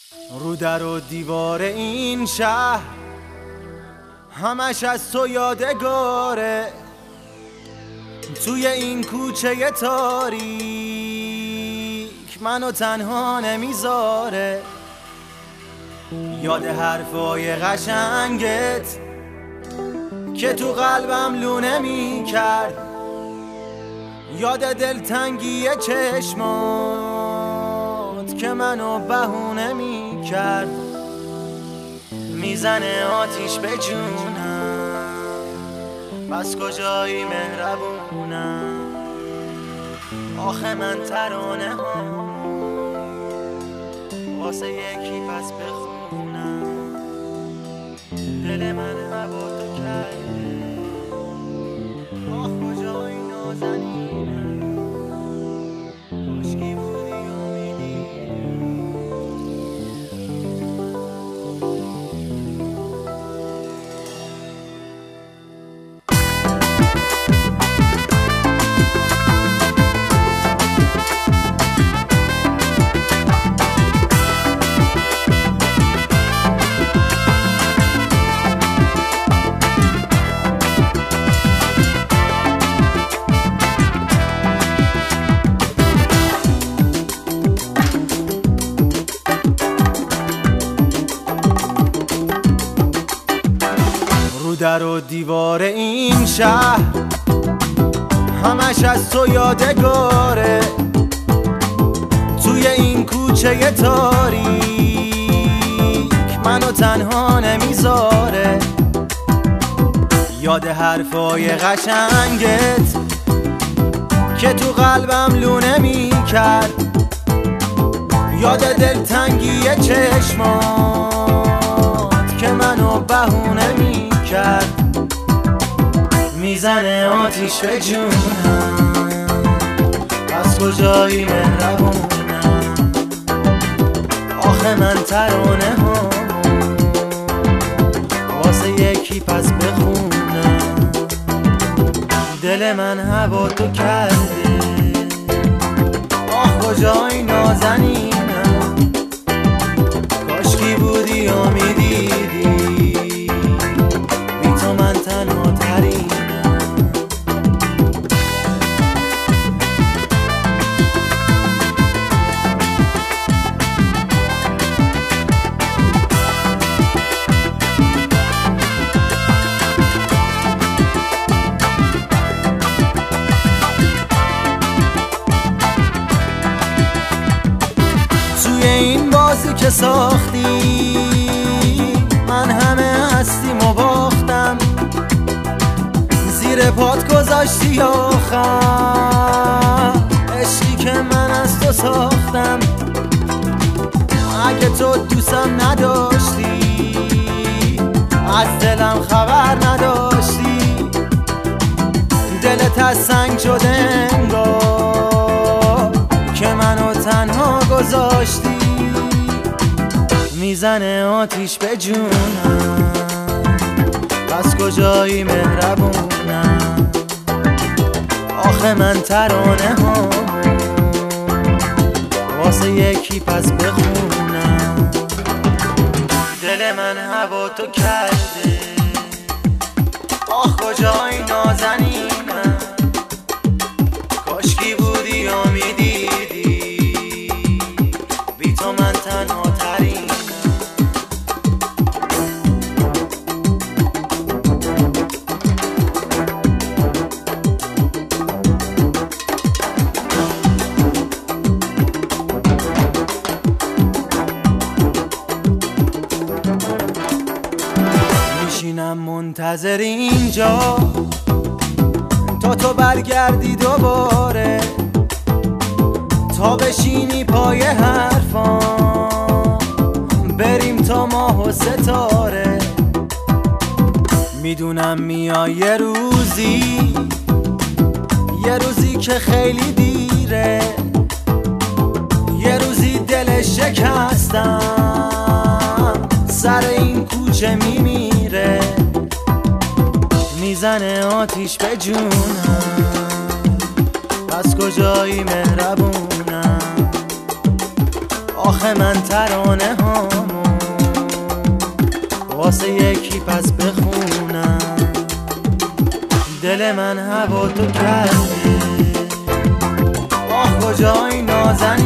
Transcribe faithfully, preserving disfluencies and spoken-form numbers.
رو در و دیوار این شهر همش از تو یادگاره، توی این کوچه تاریک منو تنها نمیذاره. یاد حرفای قشنگت که تو قلبم لونه میکرد، یاد دلتنگی چشمات که منو بهونه میکرد. میزنه آتیش به جونم، بس کجایی مهربونم. آخه من ترانه هم واسه یکی پس بخونم. دل من هوا تو کرده، آخ کجایی نازنینم. کاشکی بودی امیدی. در و دیوار این شهر همش از تو یادگاره، توی این کوچه تاریک منو تنها نمیذاره. یاد حرفای قشنگت که تو قلبم لونه میکرد، یاد دلتنگی چشمات که منو بهونه میکرد. میزنه آتیش به جونم، از کجایی مهربونم. آخه من ترانه هم واسه یکی پس بخونم. دل من هوا تو کرده، آخ کجایی نازنینم. کاشکی بودی و میدیدی، بی تو من تنها ترینم. توی این بازی که ساختی من همه هستیم و باختم، زیر پات گذاشتی آخر عشقی که من از تو ساختم. اگه تو دوستم نداشتی، از دلم خبر نداشتی. دلت از سنگ شده انگار که منو تنها گذاشتی. میزنه آتیش به جونم، بس کجایی مهربونم. آخه من ترانه هم واسه یکی پس بخونم. دل من هوا تو کرده، آخ کجایی نازنینم. کاشکی بودی و میدیدی، بی تو من تنها ترینم. میشینم منتظر اینجا تا تو برگردی دوباره، تا بشینی پای حرفام بریم تا ماه و ستاره. میدونم میای یه روزی، یه روزی که خیلی دیره، یه روزی دل شکستم سر این کوچه میمیره. میزنه آتیش به جونم، پس کجایی مهربونم. آخه من ترانه هامو واسه یکی پس بخونم. دل من هوا تو کرده، آه کجای نازنین